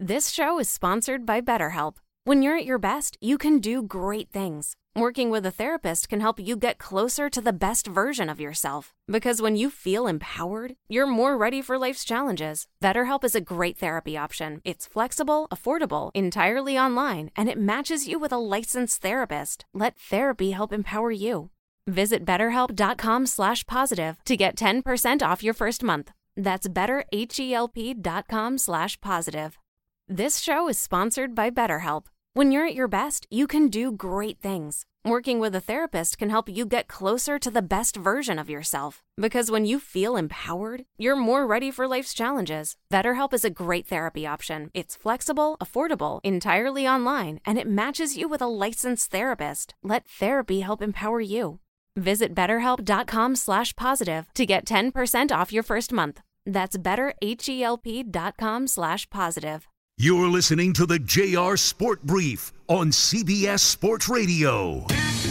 This show is sponsored by BetterHelp. When you're at your best, you can do great things. Working with a therapist can help you get closer to the best version of yourself. Because when you feel empowered, you're more ready for life's challenges. BetterHelp is a great therapy option. It's flexible, affordable, entirely online, and it matches you with a licensed therapist. Let therapy help empower you. Visit BetterHelp.com/positive to get 10% off your first month. That's BetterHelp.com/positive. This show is sponsored by BetterHelp. When you're at your best, you can do great things. Working with a therapist can help you get closer to the best version of yourself. Because when you feel empowered, you're more ready for life's challenges. BetterHelp is a great therapy option. It's flexible, affordable, entirely online, and it matches you with a licensed therapist. Let therapy help empower you. Visit BetterHelp.com/positive to get 10% off your first month. That's BetterHelp.com/positive. You're listening to the JR Sport Brief on CBS Sports Radio.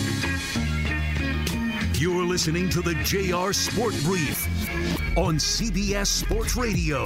You're listening to the JR Sport Brief on CBS Sports Radio.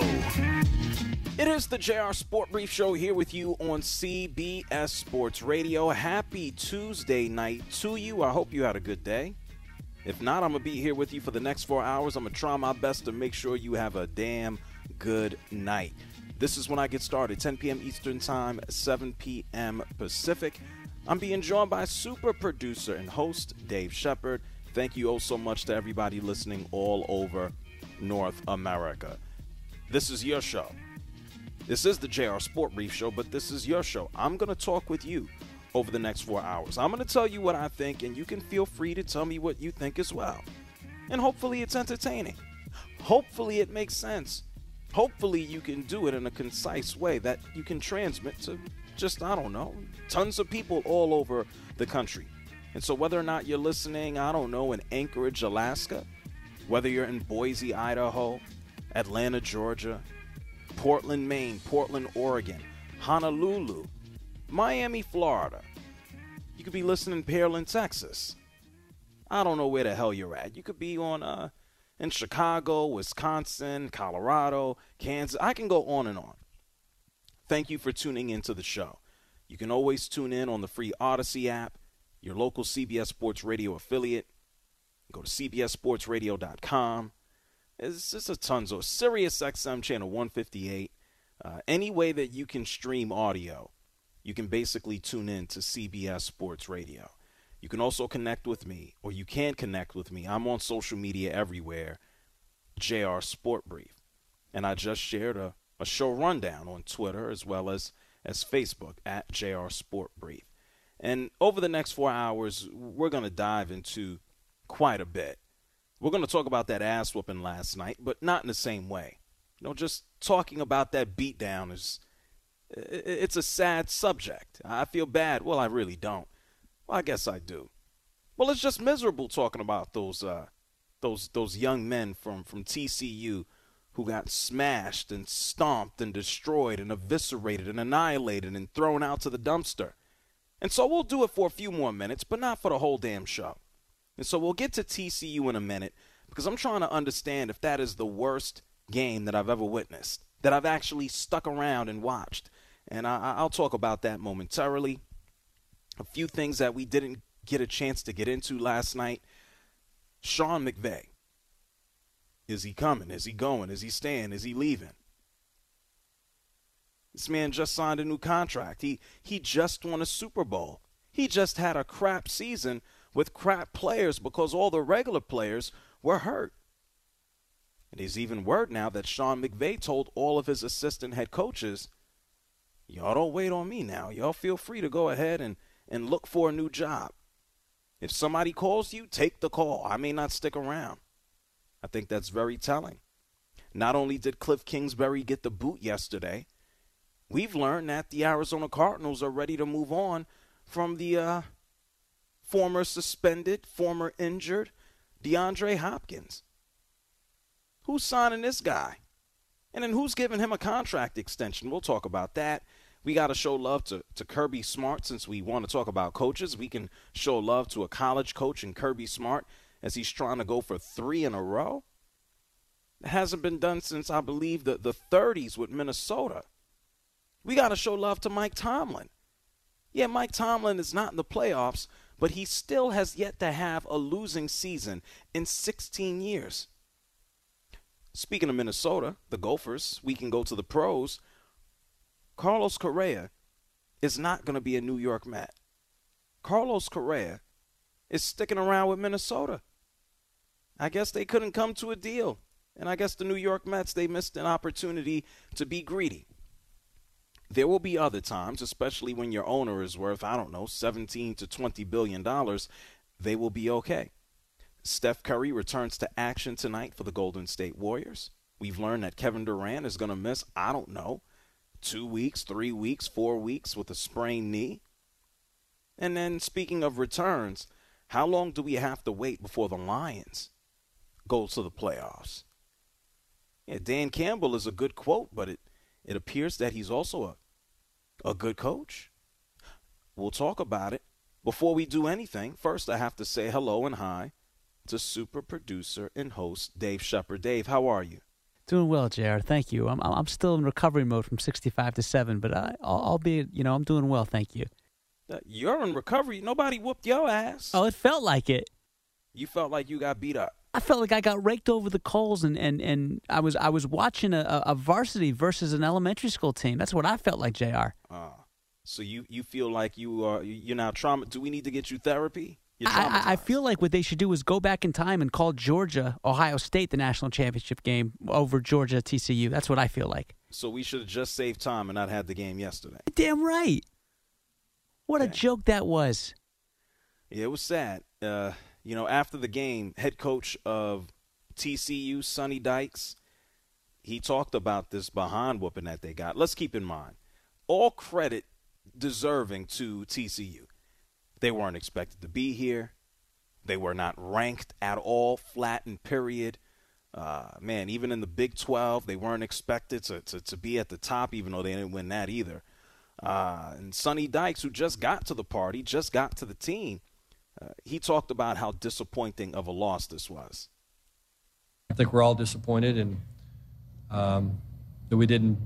It is the JR Sport Brief Show here with you on CBS Sports Radio. Happy Tuesday night to you. I hope you had a good day. If not, I'm going to be here with you for the next 4 hours. I'm going to try my best to make sure you have a damn good night. This is when I get started, 10 p.m. Eastern Time, 7 p.m. Pacific. I'm being joined by super producer and host Dave Shepard. Thank you oh so much to everybody listening all over North America. This is your show. This is the JR Sport Brief Show, but this is your show. I'm going to talk with you over the next 4 hours. I'm going to tell you what I think, and you can feel free to tell me what you think as well. And hopefully it's entertaining. Hopefully it makes sense. Hopefully you can do it in a concise way that you can transmit to just, I don't know, tons of people all over the country. And so whether or not you're listening, I don't know, in Anchorage, Alaska, whether you're in Boise, Idaho, Atlanta, Georgia, Portland, Maine, Portland, Oregon, Honolulu, Miami, Florida, you could be listening in Pearland, Texas. I don't know where the hell you're at. You could be on in Chicago, Wisconsin, Colorado, Kansas. I can go on and on. Thank you for tuning into the show. You can always tune in on the free Odyssey app, your local CBS Sports Radio affiliate. Go to cbssportsradio.com. It's just a tons of Sirius XM channel 158. Any way that you can stream audio, you can basically tune in to CBS Sports Radio. You can also connect with me, or you can connect with me. I'm on social media everywhere, JR Sport Brief. And I just shared a show rundown on Twitter as well as Facebook at JR Sport Brief. And over the next 4 hours, we're going to dive into quite a bit. We're going to talk about that ass whooping last night, but not in the same way. You know, just talking about that beatdown it's a sad subject. I feel bad. Well, I really don't. Well, I guess I do. Well, it's just miserable talking about those young men from TCU who got smashed and stomped and destroyed and eviscerated and annihilated and thrown out to the dumpster. And so we'll do it for a few more minutes, but not for the whole damn show. And so we'll get to TCU in a minute because I'm trying to understand if that is the worst game that I've ever witnessed, that I've actually stuck around and watched. And I'll talk about that momentarily. A few things that we didn't get a chance to get into last night. Sean McVay. Is he coming? Is he going? Is he staying? Is he leaving? This man just signed a new contract. He just won a Super Bowl. He just had a crap season with crap players because all the regular players were hurt. And there's even word now that Sean McVay told all of his assistant head coaches, y'all don't wait on me now. Y'all feel free to go ahead and look for a new job. If somebody calls you, take the call. I may not stick around. I think that's very telling. Not only did Cliff Kingsbury get the boot yesterday, we've learned that the Arizona Cardinals are ready to move on from the former suspended, former injured DeAndre Hopkins. Who's signing this guy? And then who's giving him a contract extension? We'll talk about that. We got to show love to Kirby Smart. Since we want to talk about coaches, we can show love to a college coach in Kirby Smart as he's trying to go for 3 in a row. It hasn't been done since, I believe, the 30s with Minnesota. We got to show love to Mike Tomlin. Yeah, Mike Tomlin is not in the playoffs, but he still has yet to have a losing season in 16 years. Speaking of Minnesota, the Gophers, we can go to the pros. Carlos Correa is not going to be a New York Met. Carlos Correa is sticking around with Minnesota. I guess they couldn't come to a deal. And I guess the New York Mets, they missed an opportunity to be greedy. There will be other times, especially when your owner is worth, I don't know, $17 to $20 billion, they will be okay. Steph Curry returns to action tonight for the Golden State Warriors. We've learned that Kevin Durant is going to miss, I don't know, 2 weeks, 3 weeks, 4 weeks with a sprained knee. And then speaking of returns, how long do we have to wait before the Lions go to the playoffs? Yeah, Dan Campbell is a good quote, but it appears that he's also a good coach. We'll talk about it. Before we do anything, first I have to say hello and hi to super producer and host Dave Shepard. Dave, how are you? Doing well, JR. Thank you. I'm still in recovery mode from 65-7, but I'll be, I'm doing well. Thank you. You're in recovery. Nobody whooped your ass. Oh, it felt like it. You felt like you got beat up. I felt like I got raked over the coals, and I was watching a varsity versus an elementary school team. That's what I felt like, JR. So you feel like you're now trauma. Do we need to get you therapy? I feel like what they should do is go back in time and call Georgia, Ohio State, the national championship game over Georgia TCU. That's what I feel like. So we should have just saved time and not had the game yesterday. Damn right. What a joke that was. Yeah, it was sad. After the game, head coach of TCU, Sonny Dykes, he talked about this behind whooping that they got. Let's keep in mind, all credit deserving to TCU. They weren't expected to be here. They were not ranked at all, flattened, period. Even in the Big 12, they weren't expected to be at the top, even though they didn't win that either. And Sonny Dykes, who just got to the party, just got to the team, he talked about how disappointing of a loss this was. I think we're all disappointed, and that we didn't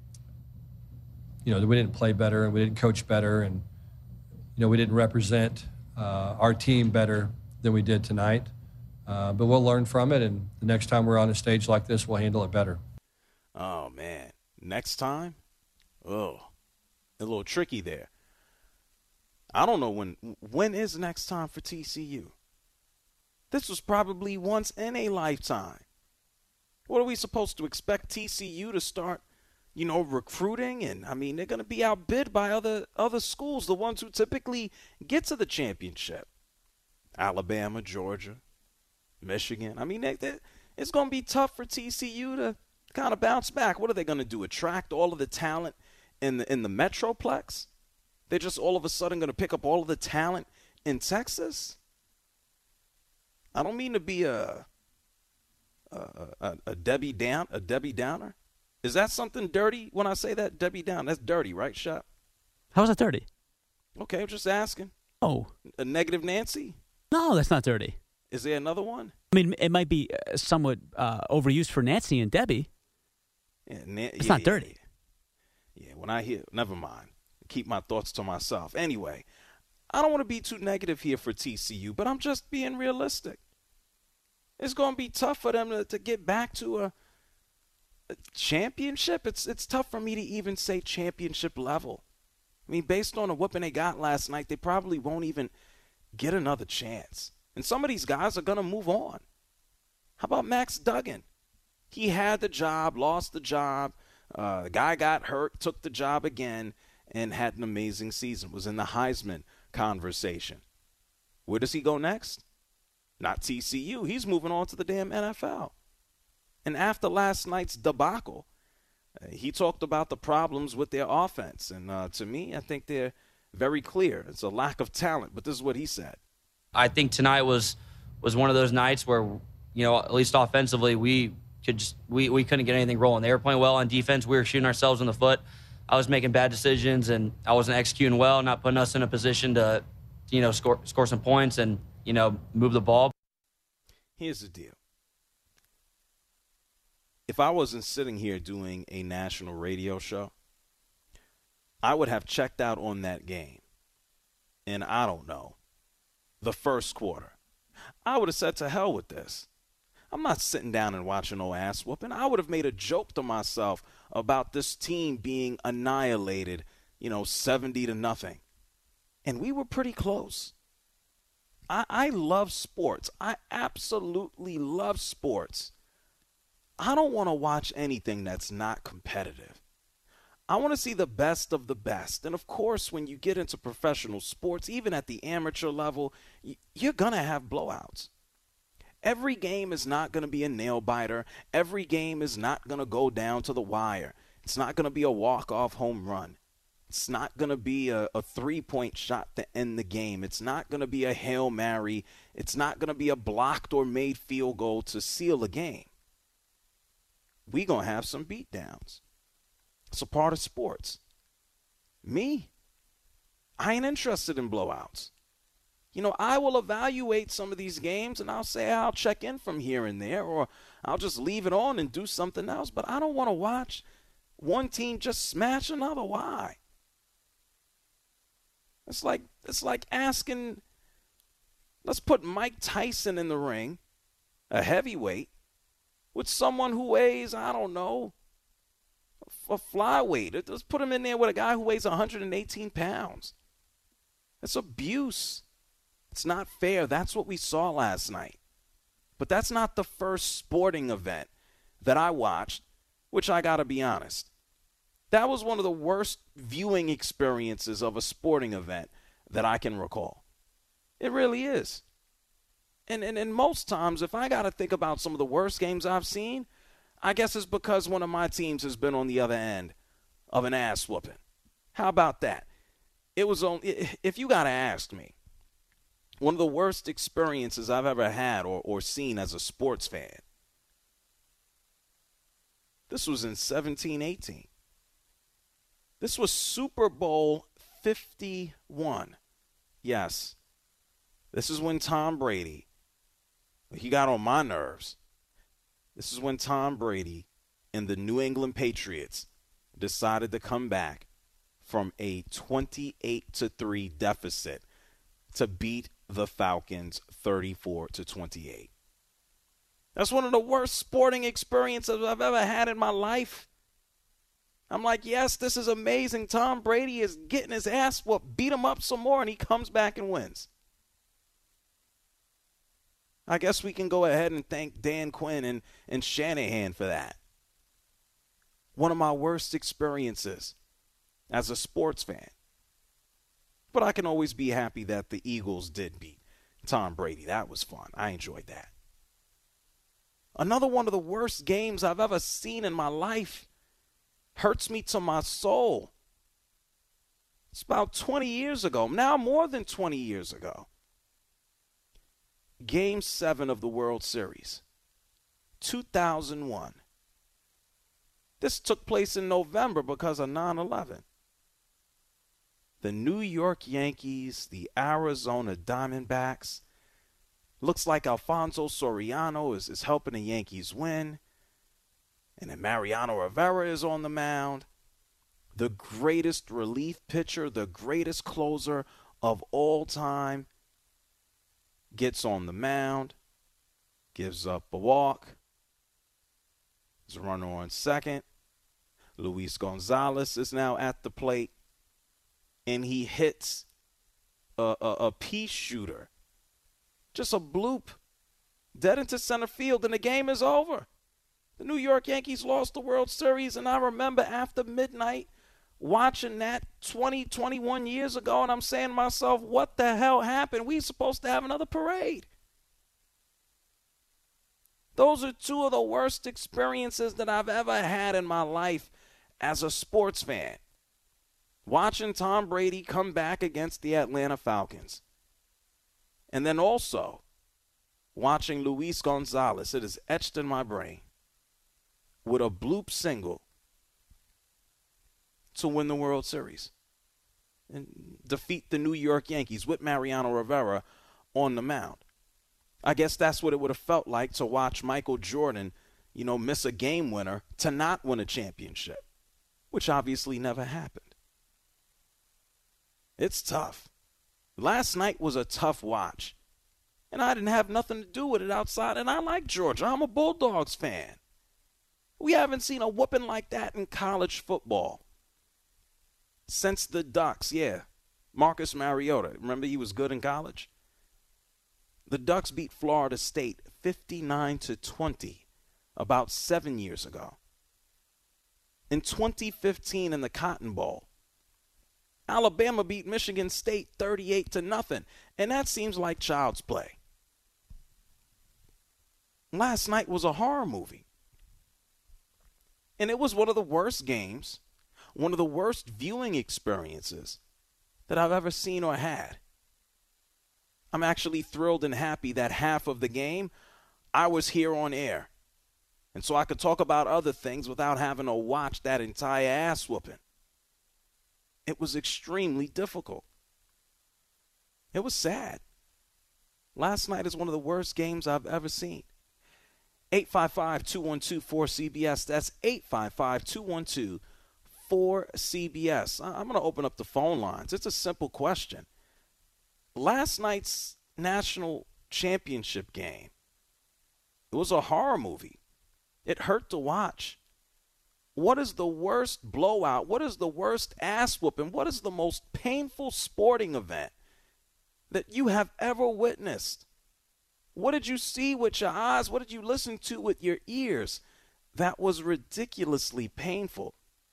play better, and we didn't coach better, and we didn't represent our team better than we did tonight. But we'll learn from it, and the next time we're on a stage like this, we'll handle it better. Oh man, next time? Oh, a little tricky there. I don't know when is next time for TCU. This was probably once in a lifetime. What are we supposed to expect TCU to start, recruiting? And, they're going to be outbid by other schools, the ones who typically get to the championship. Alabama, Georgia, Michigan. It's going to be tough for TCU to kind of bounce back. What are they going to do, attract all of the talent in the Metroplex? They're just all of a sudden going to pick up all of the talent in Texas? I don't mean to be a Debbie Downer. Is that something dirty when I say that, Debbie Downer? That's dirty, right, Shep? How is that dirty? Okay, I'm just asking. Oh. A negative Nancy? No, that's not dirty. Is there another one? It might be somewhat overused for Nancy and Debbie. Yeah, it's not dirty. Yeah, when I hear, never mind. Keep my thoughts to myself. Anyway, I don't want to be too negative here for TCU, but I'm just being realistic. It's going to be tough for them to get back to a championship. It's tough for me to even say championship level. Based on the whooping they got last night, they probably won't even get another chance. And some of these guys are going to move on. How about Max Duggan? He had the job, lost the job. The guy got hurt, took the job again, and had an amazing season, was in the Heisman conversation. Where does he go next? Not TCU. He's moving on to the damn NFL. And after last night's debacle, he talked about the problems with their offense. And to me, I think they're very clear. It's a lack of talent, but this is what he said. I think tonight was one of those nights where, at least offensively, we couldn't get anything rolling. They were playing well on defense. We were shooting ourselves in the foot. I was making bad decisions, and I wasn't executing well, not putting us in a position to, score some points and, move the ball. Here's the deal. If I wasn't sitting here doing a national radio show, I would have checked out on that game in, I don't know, the first quarter. I would have said to hell with this. I'm not sitting down and watching no ass whooping. I would have made a joke to myself about this team being annihilated, 70-0. And we were pretty close. I love sports. I absolutely love sports. I don't want to watch anything that's not competitive. I want to see the best of the best. And, of course, when you get into professional sports, even at the amateur level, you're going to have blowouts. Every game is not going to be a nail-biter. Every game is not going to go down to the wire. It's not going to be a walk-off home run. It's not going to be a three-point shot to end the game. It's not going to be a Hail Mary. It's not going to be a blocked or made field goal to seal a game. We're going to have some beatdowns. It's a part of sports. Me, I ain't interested in blowouts. I will evaluate some of these games, and I'll say I'll check in from here and there, or I'll just leave it on and do something else. But I don't want to watch one team just smash another. Why? It's like asking, let's put Mike Tyson in the ring, a heavyweight, with someone who weighs, I don't know, a flyweight. Let's put him in there with a guy who weighs 118 pounds. It's abuse. It's not fair. That's what we saw last night. But that's not the first sporting event that I watched, which I got to be honest. That was one of the worst viewing experiences of a sporting event that I can recall. It really is. And most times, if I got to think about some of the worst games I've seen, I guess it's because one of my teams has been on the other end of an ass whooping. How about that? It was only, if you got to ask me, one of the worst experiences I've ever had or seen as a sports fan. This was in 17-18. This was Super Bowl 51. Yes. This is when Tom Brady, he got on my nerves. This is when Tom Brady and the New England Patriots decided to come back from a 28-3 deficit to beat the Falcons 34-28. That's one of the worst sporting experiences I've ever had in my life. I'm like, yes, this is amazing. Tom Brady is getting his ass whooped, beat him up some more, and he comes back and wins. I guess we can go ahead and thank Dan Quinn and Shanahan for that. One of my worst experiences as a sports fan. But I can always be happy that the Eagles did beat Tom Brady. That was fun. I enjoyed that. Another one of the worst games I've ever seen in my life. Hurts me to my soul. It's about 20 years ago. Now more than 20 years ago. Game 7 of the World Series. 2001. This took place in November because of 9/11. The New York Yankees, the Arizona Diamondbacks. Looks like Alfonso Soriano is helping the Yankees win. And then Mariano Rivera is on the mound. The greatest relief pitcher, the greatest closer of all time, gets on the mound, gives up a walk. There's a runner on second. Luis Gonzalez is now at the plate. And he hits a pea shooter. Just a bloop. Dead into center field, and the game is over. The New York Yankees lost the World Series, and I remember after midnight watching that 21 years ago, and I'm saying to myself, what the hell happened? We supposed to have another parade. Those are two of the worst experiences that I've ever had in my life as a sports fan. Watching Tom Brady come back against the Atlanta Falcons. And then also watching Luis Gonzalez, it is etched in my brain, with a bloop single to win the World Series and defeat the New York Yankees with Mariano Rivera on the mound. I guess that's what it would have felt like to watch Michael Jordan, miss a game winner to not win a championship, which obviously never happened. It's tough. Last night was a tough watch. And I didn't have nothing to do with it outside. And I like Georgia. I'm a Bulldogs fan. We haven't seen a whooping like that in college football since the Ducks. Yeah, Marcus Mariota. Remember he was good in college? The Ducks beat Florida State 59-20 about 7 years ago. In 2015 in the Cotton Bowl, Alabama beat Michigan State 38-0, and that seems like child's play. Last night was a horror movie. And it was one of the worst games, one of the worst viewing experiences that I've ever seen or had. I'm actually thrilled and happy that half of the game I was here on air. And so I could talk about other things without having to watch that entire ass whooping. It was extremely difficult. It was sad. Last night is one of the worst games I've ever seen. 855-212-4CBS. That's 855-212-4CBS. I'm going to open up the phone lines. It's a simple question. Last night's national championship game, it was a horror movie. It hurt to watch. What is the worst blowout? What is the worst ass whooping? What is the most painful sporting event that you have ever witnessed? What did you see with your eyes? What did you listen to with your ears? That was ridiculously painful.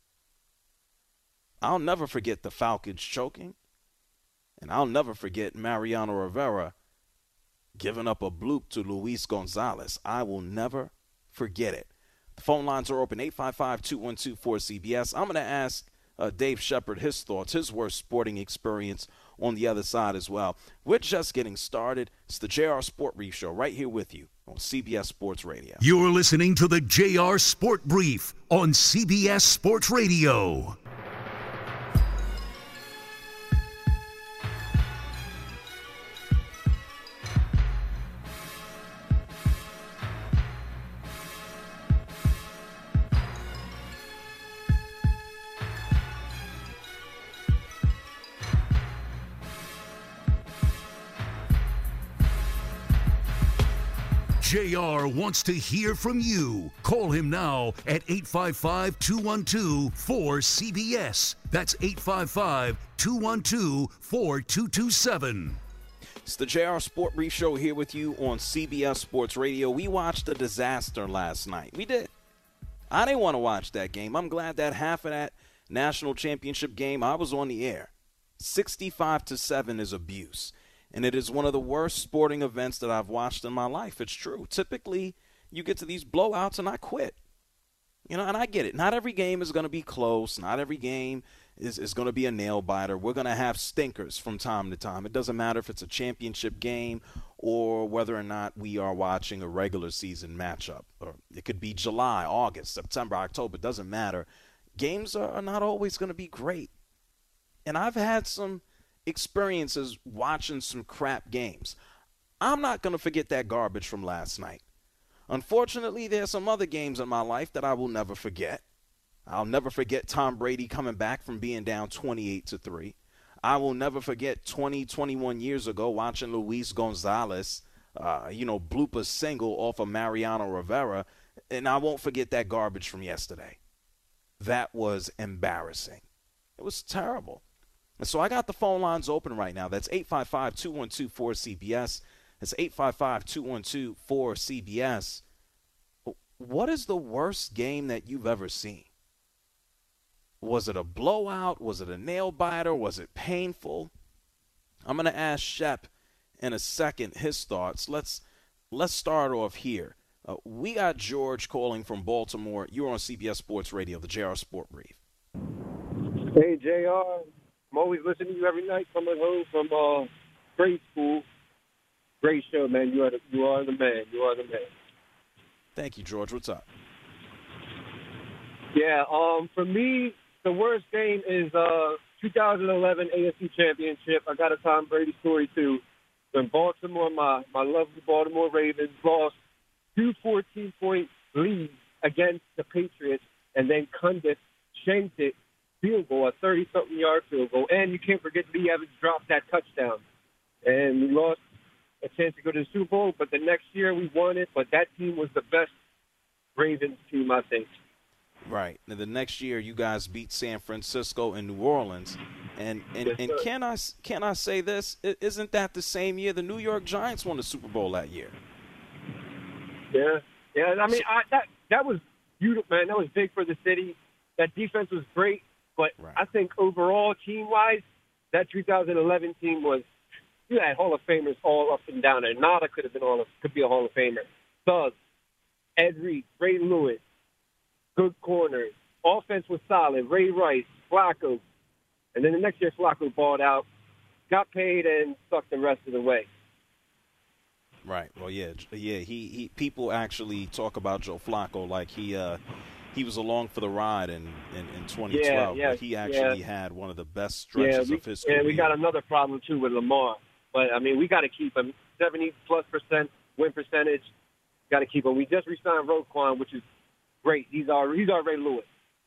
I'll never forget the Falcons choking. And I'll never forget Mariano Rivera giving up a bloop to Luis Gonzalez. I will never forget it. The phone lines are open, 855-212-4CBS. I'm going to ask Dave Shepard his thoughts, his worst sporting experience on the other side as well. We're just getting started. It's the JR Sport Brief Show right here with you on CBS Sports Radio. You're listening to the JR Sport Brief on CBS Sports Radio. JR wants to hear from you. Call him now at 855-212-4CBS. That's 855-212-4227. It's the JR Sport Brief Show here with you on CBS Sports Radio. We watched a disaster last night. We did. I didn't want to watch that game. I'm glad that half of that national championship game, I was on the air. 65-7 is abuse. And it is one of the worst sporting events that I've watched in my life. It's true. Typically, you get to these blowouts and I quit. You know, and I get it. Not every game is going to be close. Not every game is going to be a nail-biter. We're going to have stinkers from time to time. It doesn't matter if it's a championship game or whether or not we are watching a regular season matchup. Or it could be July, August, September, October. It doesn't matter. Games are not always going to be great. And I've had some experiences watching some crap games. I'm not going to forget that garbage from last night. Unfortunately, there's some other games in my life that I will never forget. I'll never forget Tom Brady coming back from being down 28-3. I will never forget 21 years ago watching Luis Gonzalez, bloop a single off of Mariano Rivera. And I won't forget that garbage from yesterday. That was embarrassing. It was terrible. And so I got the phone lines open right now. That's 855-212-4CBS. That's 855-212-4CBS. What is the worst game that you've ever seen? Was it a blowout? Was it a nail-biter? Was it painful? I'm going to ask Shep in a second his thoughts. Let's start off here. We got George calling from Baltimore. You're on CBS Sports Radio, the JR Sport Brief. Hey, JR. I'm always listening to you every night coming home from grade school. Great show, man. You are the man. You are the man. Thank you, George. What's up? Yeah, for me, the worst game is 2011 AFC Championship. I got a Tom Brady story, too. When Baltimore, my lovely Baltimore Ravens, lost 2 14-point leads against the Patriots, and then Cundiff shanked it field goal, a 30-something yard field goal. And you can't forget Lee Evans dropped that touchdown. And we lost a chance to go to the Super Bowl, but the next year we won it. But that team was the best Ravens team, I think. Right. And the next year you guys beat San Francisco and New Orleans. And can I say this? Isn't that the same year the New York Giants won the Super Bowl that year? Yeah. Yeah, I mean, that was beautiful, man. That was big for the city. That defense was great. But Right. I think overall, team-wise, that 2011 team was – you had Hall of Famers all up and down there. Nada could be a Hall of Famer. Suggs, Ed Reed, Ray Lewis, good corners. Offense was solid. Ray Rice, Flacco. And then the next year, Flacco balled out, got paid, and sucked the rest of the way. Right. Well, yeah. He people actually talk about Joe Flacco like he was along for the ride in 2012. Yeah, but he actually had one of the best stretches of his career. And we got another problem too with Lamar. But I mean, we got to keep him 70+% win percentage. Got to keep him. We just re-signed Roquan, which is great. He's our Ray Lewis.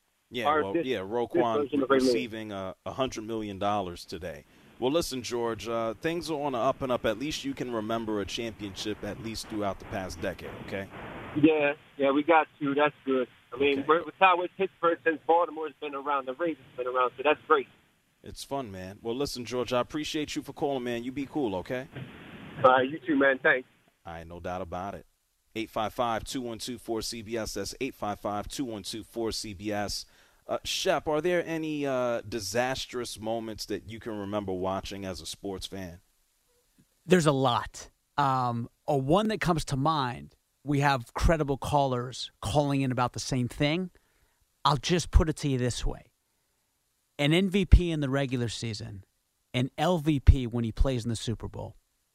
Roquan receiving $100 million today. Well, listen, George, things are on the up and up. At least you can remember a championship at least throughout the past decade, okay? Yeah, we got to. That's good. I mean, we're tied with Pittsburgh since Baltimore's been around. The Ravens been around, so that's great. It's fun, man. Well, listen, George, I appreciate you for calling, man. You be cool, okay? All right, you too, man. Thanks. All right, no doubt about it. 855-212-4CBS. That's 855-212-4CBS. Shep, are there any disastrous moments that you can remember watching as a sports fan? There's a lot. One that comes to mind, we have credible callers calling in about the same thing. I'll just put it to you this way. An MVP in the regular season, an LVP when he plays in the Super Bowl.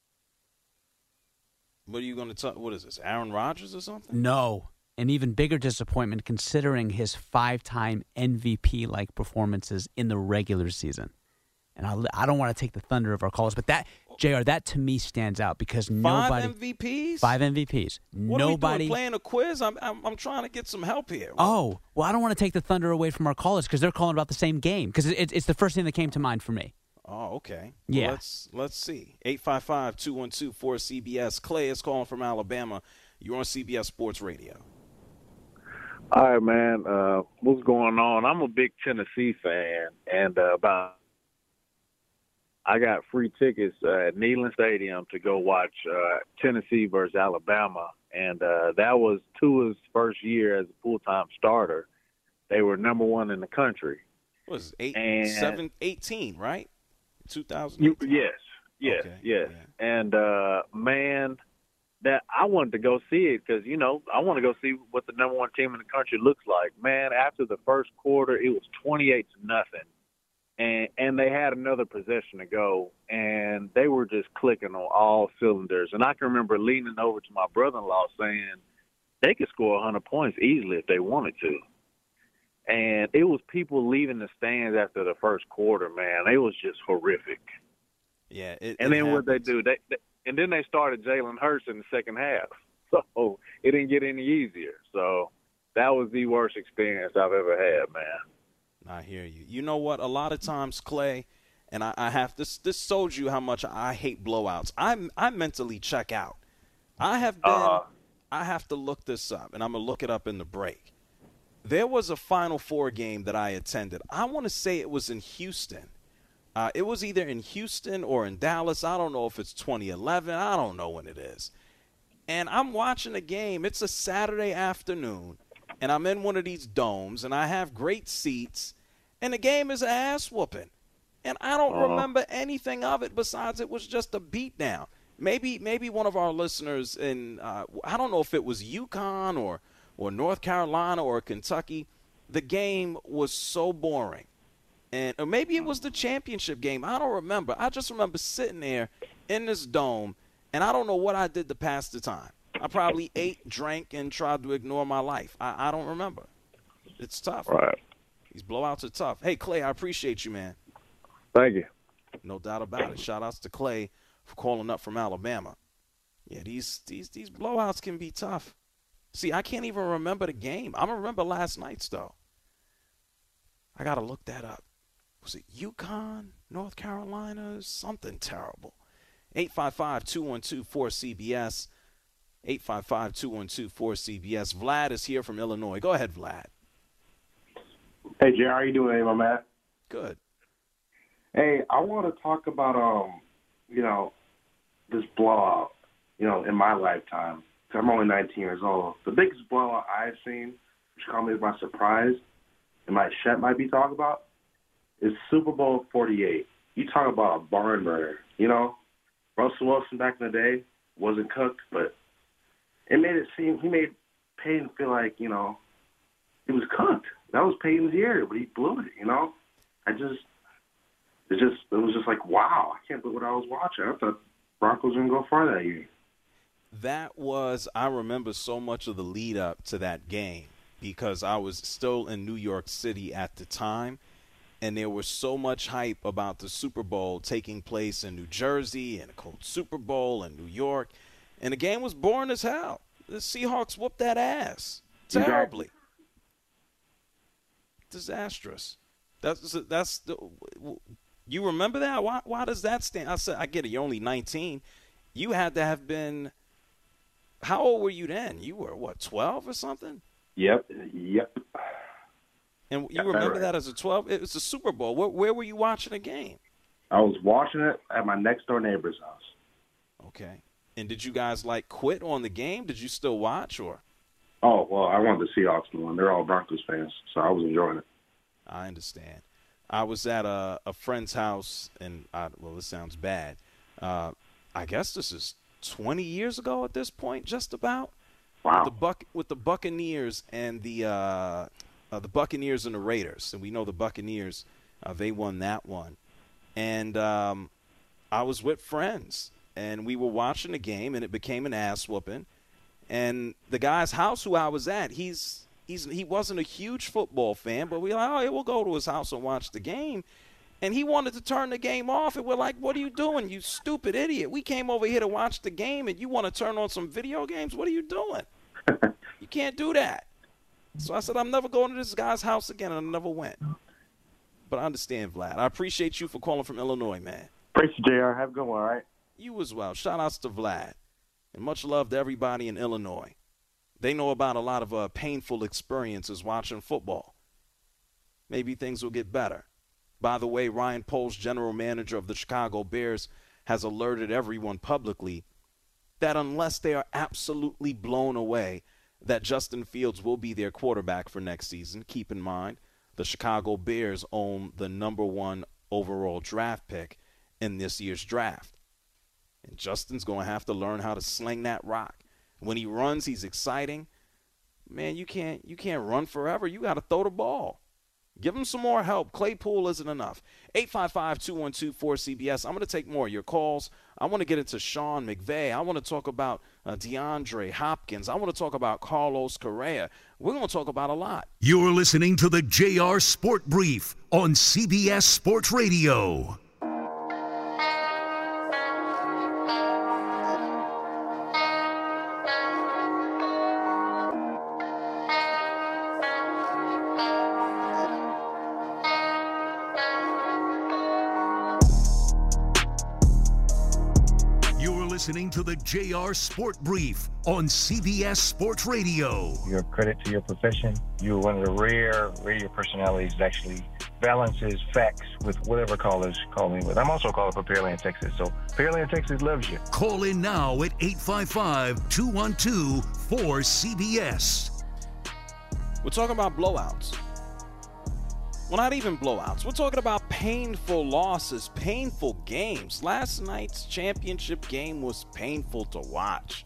What are you going to talk? What is this, Aaron Rodgers or something? No. An even bigger disappointment considering his 5-time MVP-like performances in the regular season. And I don't want to take the thunder of our callers, but that, JR, that to me stands out because nobody. 5 MVPs? 5 MVPs. What nobody. Are we doing, playing a quiz? I'm trying to get some help here. Oh, well, I don't want to take the thunder away from our callers because they're calling about the same game because it's the first thing that came to mind for me. Oh, okay. Yeah. Well, let's see. 855-212-4CBS. Clay is calling from Alabama. You're on CBS Sports Radio. All right, man. What's going on? I'm a big Tennessee fan, and I got free tickets at Neyland Stadium to go watch Tennessee versus Alabama, and that was Tua's first year as a full-time starter. They were number one in the country. What was it, 18, right? 2000. Yes. Okay. Yeah. And man, that I wanted to go see it because, you know, I want to go see what the number one team in the country looks like. Man, after the first quarter, it was 28-0. And they had another possession to go, and they were just clicking on all cylinders. And I can remember leaning over to my brother-in-law saying they could score 100 points easily if they wanted to. And it was people leaving the stands after the first quarter, man. It was just horrific. Yeah. And then what they do, and then they started Jalen Hurts in the second half. So it didn't get any easier. So that was the worst experience I've ever had, man. I hear you. You know what? A lot of times, Clay, and I have this told you how much I hate blowouts. I mentally check out. I have to look this up, and I'm going to look it up in the break. There was a Final Four game that I attended. I want to say it was in Houston. It was either in Houston or in Dallas. I don't know if it's 2011. I don't know when it is. And I'm watching a game. It's a Saturday afternoon, and I'm in one of these domes, and I have great seats, and the game is an ass-whooping. And I don't remember anything of it besides it was just a beatdown. Maybe one of our listeners in I don't know if it was UConn or North Carolina or Kentucky. The game was so boring. Or maybe it was the championship game. I don't remember. I just remember sitting there in this dome, and I don't know what I did to pass the time. I probably ate, drank, and tried to ignore my life. I don't remember. It's tough. Right. These blowouts are tough. Hey, Clay, I appreciate you, man. Thank you. No doubt about it. Shout-outs to Clay for calling up from Alabama. Yeah, these blowouts can be tough. See, I can't even remember the game. I remember last night's, though. I got to look that up. Was it UConn, North Carolina? Something terrible. 855-212-4CBS. 855-212-4CBS. Vlad is here from Illinois. Go ahead, Vlad. Hey, Jay, how are you doing today, my man? Good. Hey, I want to talk about, this blowout, in my lifetime. I'm only 19 years old. The biggest blowout I've seen, which caught me by surprise, and my Shep might be talking about, is Super Bowl 48. You talk about a barn burner, Russell Wilson back in the day wasn't cooked, but he made Peyton feel like, it was cooked. That was Peyton's year, but he blew it, It was just like, wow, I can't believe what I was watching. I thought Broncos were going to go far that year. I remember so much of the lead up to that game because I was still in New York City at the time, and there was so much hype about the Super Bowl taking place in New Jersey and a cold Super Bowl in New York, and the game was boring as hell. The Seahawks whooped that ass terribly. Disastrous. You remember that? Why does that stand? I said, I get it. You're only 19. You had to have been. How old were you then? You were 12 or something? Yep. And you remember that as a 12? It was a Super Bowl. Where were you watching the game? I was watching it at my next door neighbor's house. Okay. And did you guys quit on the game? Did you still watch or? Oh, well, I wanted the Seahawks to win. They're all Broncos fans, so I was enjoying it. I understand. I was at a friend's house, and this sounds bad. I guess this is 20 years ago at this point, just about. Wow. With the Buccaneers and the Buccaneers and the Raiders, and we know the Buccaneers, they won that one. And I was with friends, and we were watching the game, and it became an ass whooping. And the guy's house who I was at, he wasn't a huge football fan, but we were like, we'll go to his house and watch the game. And he wanted to turn the game off, and we're like, what are you doing, you stupid idiot? We came over here to watch the game, and you want to turn on some video games? What are you doing? You can't do that. So I said, I'm never going to this guy's house again, and I never went. But I understand, Vlad. I appreciate you for calling from Illinois, man. Appreciate you, JR. Have a good one, all right? You as well. Shout-outs to Vlad. And much love to everybody in Illinois. They know about a lot of painful experiences watching football. Maybe things will get better. By the way, Ryan Poles, general manager of the Chicago Bears, has alerted everyone publicly that unless they are absolutely blown away that Justin Fields will be their quarterback for next season, keep in mind the Chicago Bears own the #1 overall draft pick in this year's draft. And Justin's going to have to learn how to sling that rock. When he runs, he's exciting. Man, you can't run forever. You got to throw the ball. Give him some more help. Claypool isn't enough. 855-212-4CBS. I'm going to take more of your calls. I want to get into Sean McVay. I want to talk about DeAndre Hopkins. I want to talk about Carlos Correa. We're going to talk about a lot. You're listening to the JR Sport Brief on CBS Sports Radio. Listening to the JR Sport Brief on CBS Sports Radio. Your credit to your profession. You're one of the rare radio personalities that actually balances facts with whatever callers call me with. I'm also a caller for Pearland, Texas, so Pearland, Texas loves you. Call in now at 855-212-4CBS. We're talking about blowouts. Well, not even blowouts. We're talking about painful losses, painful games. Last night's championship game was painful to watch.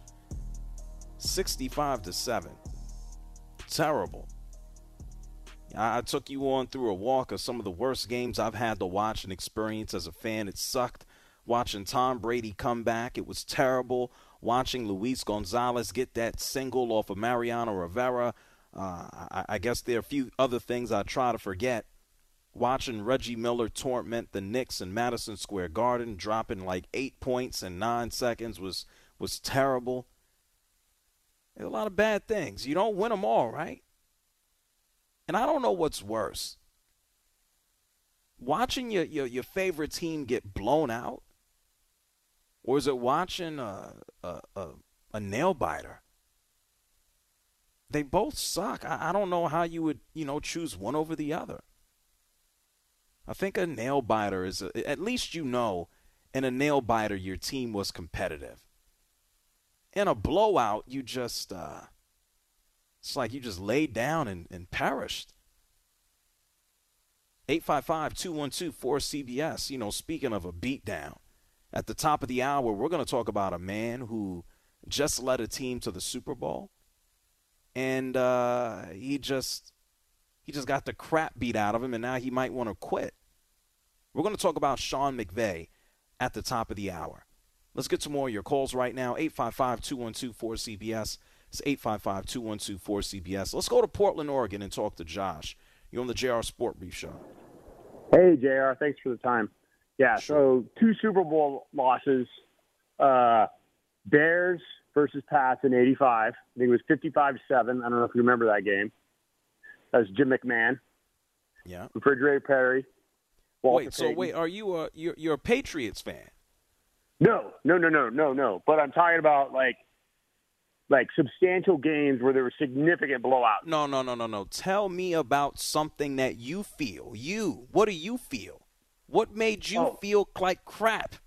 65-7. Terrible. I took you on through a walk of some of the worst games I've had to watch and experience as a fan. It sucked watching Tom Brady come back. It was terrible watching Luis Gonzalez get that single off of Mariano Rivera. I guess there are a few other things I try to forget. Watching Reggie Miller torment the Knicks in Madison Square Garden, dropping like 8 points in 9 seconds was terrible. There's a lot of bad things. You don't win them all, right? And I don't know what's worse. watching your favorite team get blown out, or is it watching a nail biter? They both suck. I don't know how you would, choose one over the other. I think a nail biter is at least in a nail biter your team was competitive. In a blowout, you just it's like you just laid down and perished. 855-212-4CBS. Speaking of a beatdown, at the top of the hour, we're going to talk about a man who just led a team to the Super Bowl, and he just got the crap beat out of him, and now he might want to quit. We're going to talk about Sean McVay at the top of the hour. Let's get to more of your calls right now. 855-212-4CBS. It's 855-212-4CBS. Let's go to Portland, Oregon, and talk to Josh. You're on the JR Sport Brief Show. Hey, JR. Thanks for the time. Yeah, Sure. So 2 Super Bowl losses. Bears versus Pats in 85. I think it was 55-7. I don't know if you remember that game. That was Jim McMahon. Yeah. Refrigerator Perry. Walter Payton. Are you you're a Patriots fan? No. But I'm talking about like substantial games where there were significant blowouts. No. Tell me about something that you feel. What do you feel? What made you feel like crap?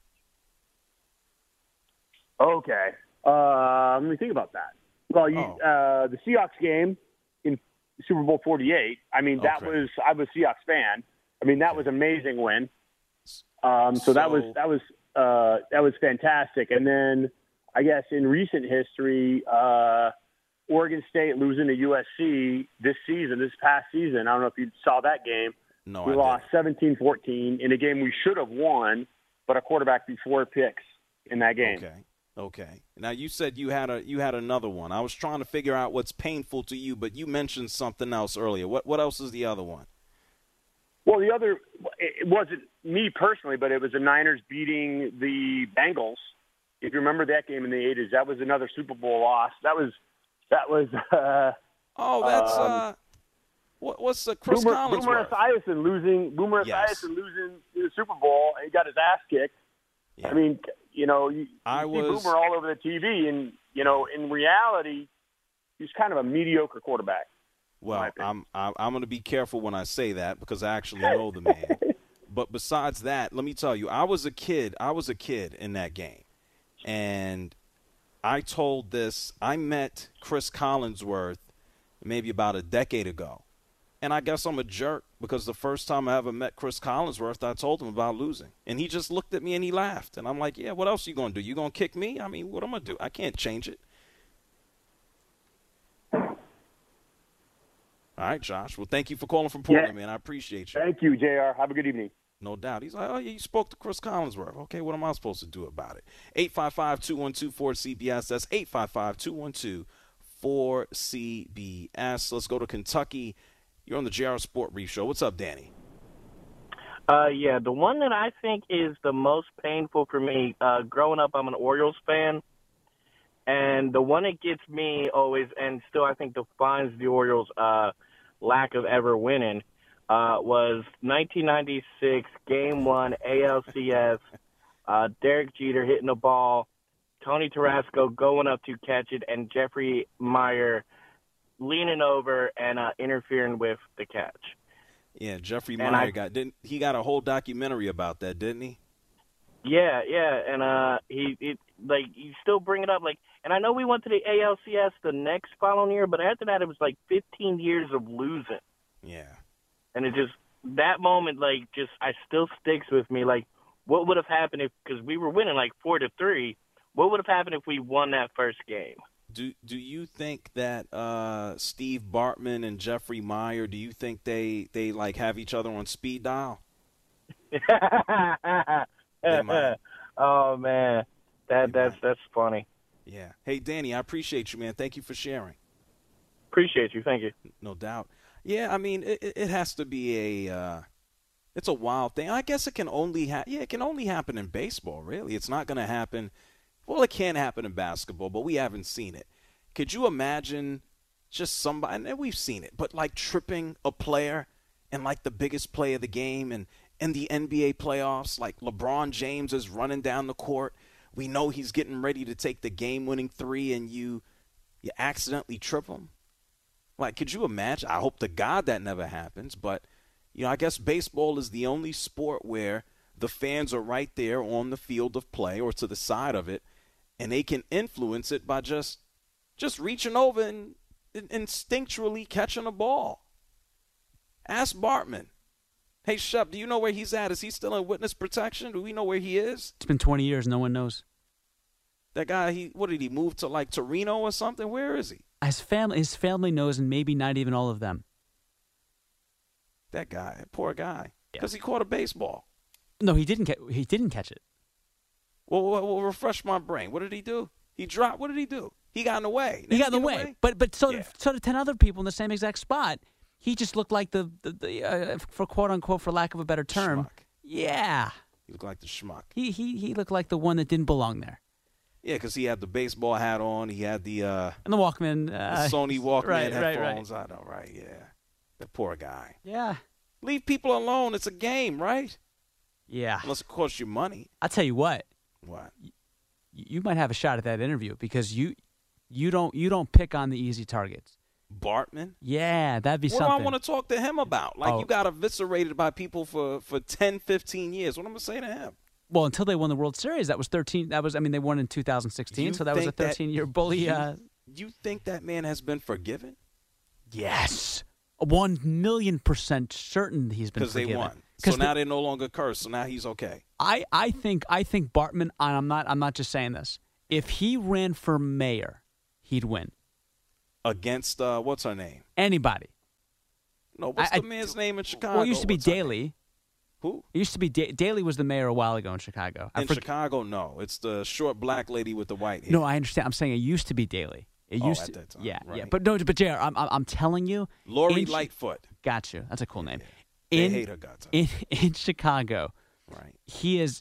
Okay. Let me think about that. Well, the Seahawks game in Super Bowl 48, I mean, I was a Seahawks fan. I mean, that was an amazing win. So that was fantastic. And then I guess in recent history, Oregon State losing to USC this past season. I don't know if you saw that game. No, we lost 17-14 in a game we should have won, but a quarterback threw 4 picks in that game. Okay. Now you said you had another one. I was trying to figure out what's painful to you, but you mentioned something else earlier. What else is the other one? Well, the other, it wasn't me personally, but it was the Niners beating the Bengals. If you remember that game in the 80s, that was another Super Bowl loss. What's the Chris Collinsworth? Boomer Esiason losing the Super Bowl, and he got his ass kicked. Yeah. I mean, you see Boomer all over the TV, and in reality, he's kind of a mediocre quarterback. Well, I'm going to be careful when I say that because I actually know the man. But besides that, let me tell you, I was a kid in that game, and I met Chris Collinsworth maybe about a decade ago. And I guess I'm a jerk because the first time I ever met Chris Collinsworth, I told him about losing. And he just looked at me and he laughed. And I'm like, yeah, what else are you going to do? You going to kick me? I mean, what am I going to do? I can't change it. All right, Josh. Well, thank you for calling from Portland, man. I appreciate you. Thank you, JR. Have a good evening. No doubt. He's like, oh, yeah, you spoke to Chris Collinsworth. Okay, what am I supposed to do about it? 855-212-4CBS. That's 855-212-4CBS. Let's go to Kentucky. You're on the JR Sport Brief Show. What's up, Danny? The one that I think is the most painful for me, growing up, I'm an Orioles fan. And the one that gets me always, and still I think defines the Orioles' lack of ever winning, was 1996 Game 1 ALCS. Derek Jeter hitting the ball, Tony Tarasco going up to catch it, and Jeffrey Meyer leaning over and interfering with the catch. Yeah, Jeffrey Meyer got a whole documentary about that, didn't he? Yeah, and he you still bring it up, and I know we went to the ALCS the next following year, but after that it was 15 years of losing. Yeah. And it just, that moment, I still sticks with me. What would have happened because we were winning 4-3, what would have happened if we won that first game? Do you think that Steve Bartman and Jeffrey Meyer, do you think they have each other on speed dial? They might. Oh man, that's funny. Yeah. Hey Danny, I appreciate you, man. Thank you for sharing. Appreciate you. Thank you. No doubt. Yeah, I mean it has to be it's a wild thing. I guess it can only happen in baseball. Really, it's not going to happen. Well, it can happen in basketball, but we haven't seen it. Could you imagine just somebody, and we've seen it, but tripping a player and the biggest play of the game, and in the NBA playoffs, like LeBron James is running down the court. We know he's getting ready to take the game-winning three, and you accidentally trip him. Like, could you imagine? I hope to God that never happens, but, I guess baseball is the only sport where the fans are right there on the field of play or to the side of it, and they can influence it by just reaching over and instinctually catching a ball. Ask Bartman. Hey, Shep, do you know where he's at? Is he still in witness protection? Do we know where he is? It's been 20 years. No one knows. That guy, what did he move to, like Torino or something? Where is he? His family knows, and maybe not even all of them. That guy, poor guy, because he caught a baseball. No, he didn't catch it. Well, refresh my brain. What did he do? He dropped. What did he do? He got in the way. He got in the way. But so did 10 other people in the same exact spot. He just looked like the for quote unquote, for lack of a better term. Schmuck. Yeah. He looked like the schmuck. He looked like the one that didn't belong there. Yeah, because he had the baseball hat on. He had the and the Walkman, the Sony Walkman headphones. Right. I know, right? Yeah, the poor guy. Yeah. Leave people alone. It's a game, right? Yeah. Unless it costs you money. I'll tell you what. What? You might have a shot at that interview because you don't pick on the easy targets. Bartman? Yeah, that'd be something. What do I want to talk to him about? Like, you got eviscerated by people for 10, 15 years. What am I going to say to him? Well, until they won the World Series, that was 13. They won in 2016, so that was a 13-year bully. You think that man has been forgiven? Yes. 1,000,000% certain he's been forgiven. Because they won. So now they're no longer cursed, so now he's okay. I think Bartman, and I'm not just saying this, if he ran for mayor, he'd win. Against, what's her name? Anybody. No, what's the man's name in Chicago? Well, it used to be Daley. Who? It used to be Daley was the mayor a while ago in Chicago. Chicago, no. It's the short black lady with the white hair. No, I understand. I'm saying it used to be Daley. It used to, that time. Yeah, right. yeah. But JR, I'm telling you. Lori Lightfoot. Got you. That's a cool name. They hate her guts. In Chicago, right? He's.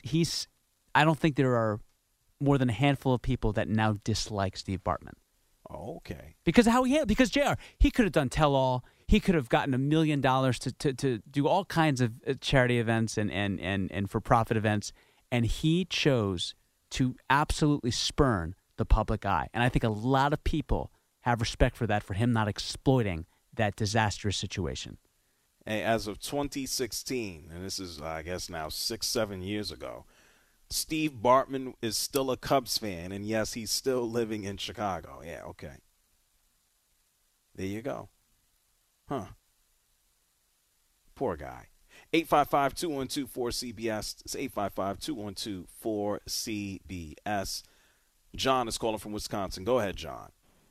I don't think there are more than a handful of people that now dislike Steve Bartman. Oh, okay. Because because JR, he could have done tell-all. He could have gotten $1 million to do all kinds of charity events and for-profit events, and he chose to absolutely spurn the public eye. And I think a lot of people have respect for that, for him not exploiting that disastrous situation. Hey, as of 2016, and this is, I guess, now 6-7 years ago, Steve Bartman is still a Cubs fan, and yes, he's still living in Chicago. Yeah, okay. There you go. Huh. Poor guy. 855-212-4CBS. It's 855-212-4CBS. John is calling from Wisconsin. Go ahead, John.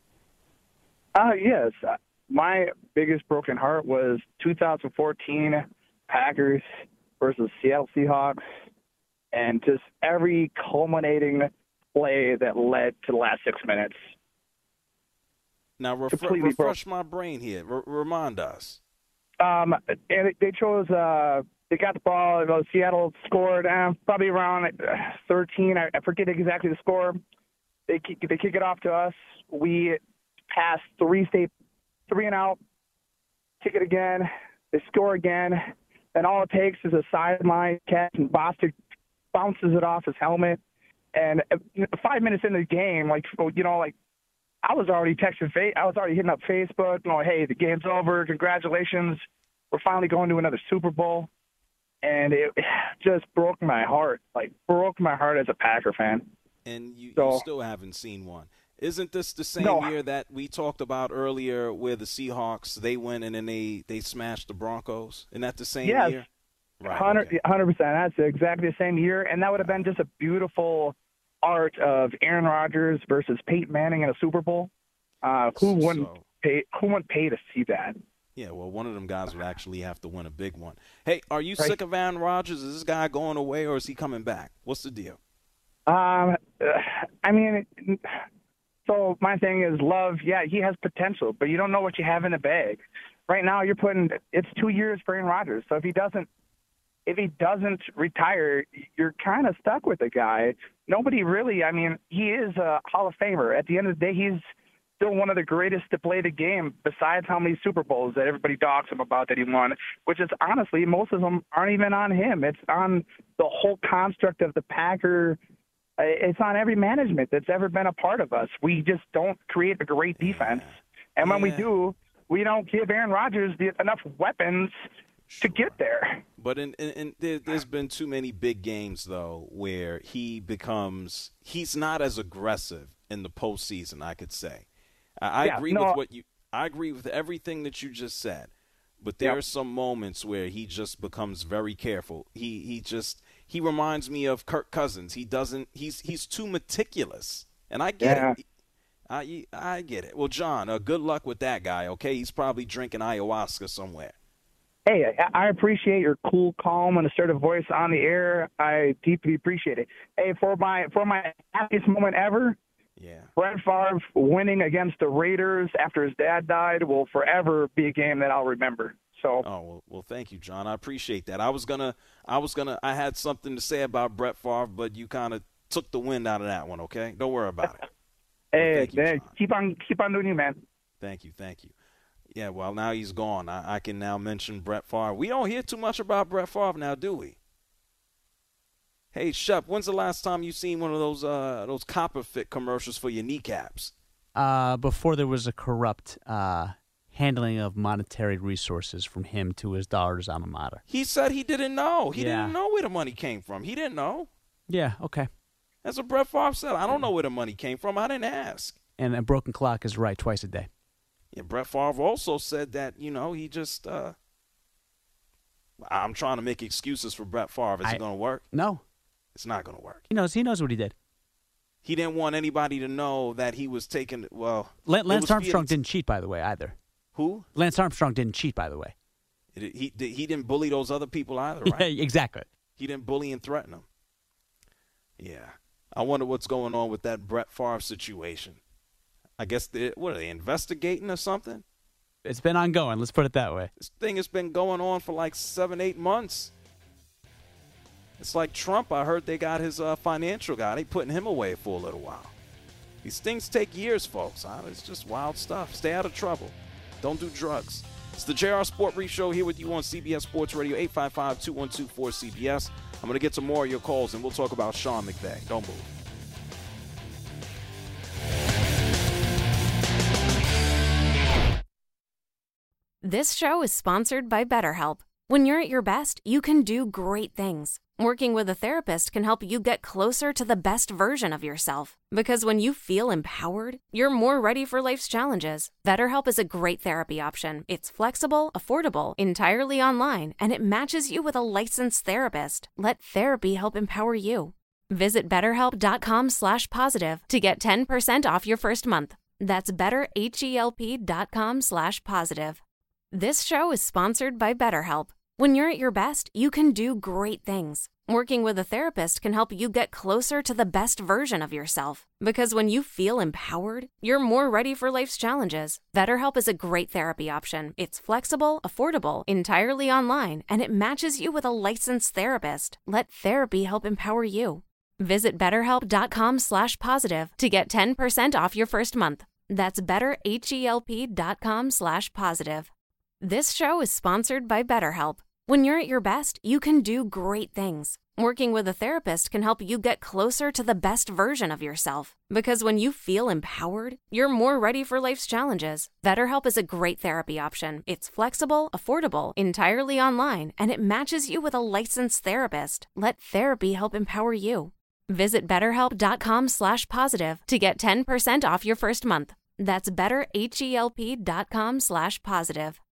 Yes. My biggest broken heart was 2014 Packers versus Seattle Seahawks, and just every culminating play that led to the last 6 minutes. Now, refresh my brain here. Remind us. And they chose, they got the ball. Seattle scored probably around 13. I forget exactly the score. They kick it off to us. We pass 3 and out, kick it again. They score again. And all it takes is a sideline catch, and Bostic bounces it off his helmet. And 5 minutes into the game, I was already texting. I was already hitting up Facebook. Hey, the game's over. Congratulations. We're finally going to another Super Bowl. And it just broke my heart. Broke my heart as a Packer fan. And you still haven't seen one. Isn't this the same year that we talked about earlier where the Seahawks, they went and then they smashed the Broncos? Isn't that the same year? Right, 100%. That's exactly the same year. And that would have been just a beautiful art of Aaron Rodgers versus Peyton Manning in a Super Bowl. Who wouldn't pay to see that? Yeah, well, one of them guys would actually have to win a big one. Hey, are you sick of Aaron Rodgers? Is this guy going away or is he coming back? What's the deal? So my thing is Love. Yeah, he has potential, but you don't know what you have in the bag. Right now, it's 2 years for Aaron Rodgers. So if he doesn't retire, you're kind of stuck with the guy. Nobody really. He is a Hall of Famer. At the end of the day, he's still one of the greatest to play the game, besides how many Super Bowls that everybody talks him about that he won, which is honestly, most of them aren't even on him. It's on the whole construct of the Packer. It's on every management that's ever been a part of us. We just don't create a great defense. And when we do, we don't give Aaron Rodgers enough weapons to get there. But there's been too many big games, though, where he's not as aggressive in the postseason, I could say. I agree with everything that you just said. But there are some moments where he just becomes very careful. He reminds me of Kirk Cousins. He's too meticulous. And I get it. I get it. Well, John, good luck with that guy, okay? He's probably drinking ayahuasca somewhere. Hey, I appreciate your cool, calm, and assertive voice on the air. I deeply appreciate it. Hey, for my happiest moment ever, Brett Favre winning against the Raiders after his dad died will forever be a game that I'll remember. So. Well, thank you, John. I appreciate that. I had something to say about Brett Favre, but you kind of took the wind out of that one. Okay, don't worry about it. Hey, man, keep on doing you, man. Thank you. Yeah, well, now he's gone. I can now mention Brett Favre. We don't hear too much about Brett Favre now, do we? Hey, Shep, when's the last time you seen one of those Copper Fit commercials for your kneecaps? Before there was a corrupt handling of monetary resources from him to his daughter's alma mater. He said he didn't know. He didn't know where the money came from. He didn't know. Yeah, okay. That's what Brett Favre said. I don't know where the money came from. I didn't ask. And a broken clock is right twice a day. Yeah, Brett Favre also said that, he just I'm trying to make excuses for Brett Favre. Is it going to work? No. It's not going to work. He knows what he did. He didn't want anybody to know that he was taking, Lance Armstrong didn't cheat, by the way, either. Who? Lance Armstrong didn't cheat, by the way. He didn't bully those other people either, right? Yeah, exactly. He didn't bully and threaten them. Yeah. I wonder what's going on with that Brett Favre situation. I guess, what are they, investigating or something? It's been ongoing. Let's put it that way. This thing has been going on for like 7-8 months. It's like Trump. I heard they got his financial guy. They putting him away for a little while. These things take years, folks. It's just wild stuff. Stay out of trouble. Don't do drugs. It's the JR Sport Brief Show here with you on CBS Sports Radio, 855-212-4CBS. I'm going to get to more of your calls, and we'll talk about Sean McVay. Don't move. This show is sponsored by BetterHelp. When you're at your best, you can do great things. Working with a therapist can help you get closer to the best version of yourself. Because when you feel empowered, you're more ready for life's challenges. BetterHelp is a great therapy option. It's flexible, affordable, entirely online, and it matches you with a licensed therapist. Let therapy help empower you. Visit BetterHelp.com/positive to get 10% off your first month. That's BetterHelp.com/positive. This show is sponsored by BetterHelp. When you're at your best, you can do great things. Working with a therapist can help you get closer to the best version of yourself. Because when you feel empowered, you're more ready for life's challenges. BetterHelp is a great therapy option. It's flexible, affordable, entirely online, and it matches you with a licensed therapist. Let therapy help empower you. Visit BetterHelp.com/positive to get 10% off your first month. That's BetterHelp.com/positive. This show is sponsored by BetterHelp. When you're at your best, you can do great things. Working with a therapist can help you get closer to the best version of yourself. Because when you feel empowered, you're more ready for life's challenges. BetterHelp is a great therapy option. It's flexible, affordable, entirely online, and it matches you with a licensed therapist. Let therapy help empower you. Visit BetterHelp.com/positive to get 10% off your first month. That's BetterHelp.com/positive.